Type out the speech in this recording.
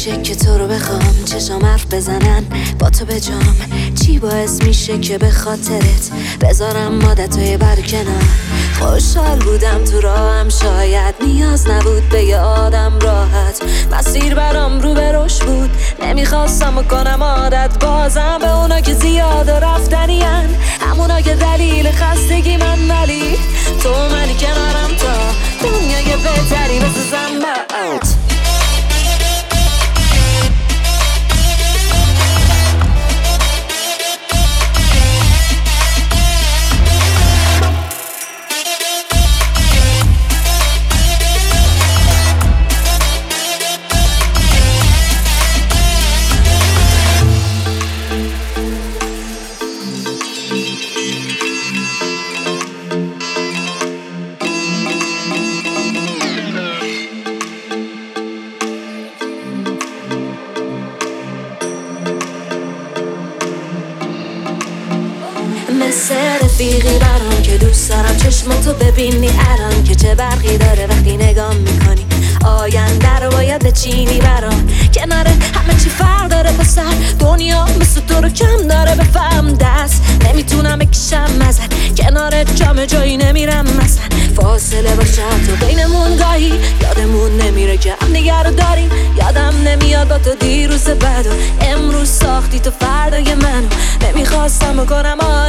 میشه که تو رو بخوام چشام حرف بزنن با تو بجام؟ چی باعث میشه که به خاطرت بذارم عادتهای برکنار؟ خوشحال بودم تو راهم، شاید نیاز نبود به یه آدم راحت. مسیر برام رو به رشد بود، نمیخواستم کنم عادت بازم به اونا که زیاد رفتنین، همونا که دلیل خستگی من، ولی تو منی کنارم تا دنیای بهتری بسازم برات. مثل رفیقی برام که دوست دارم چشماتو ببینی الان که چه برقی داره وقتی نگاه میکنی. آینده رو باید بچینی برام، کنار همه چی فرق داره پسر، دنیا مثل تو رو کم داره بفهم. دست نمیتونم بکشم ازت، کنار جام جایی نمیرم مثلا. فاصله باشه تو بینمون، گاهی یادمون نمیره که هم دیگه رو داریم. یادم نمیاد با تو دیروز بعد و امروز ساختی تو فردای منو، نمیخواستم بکنم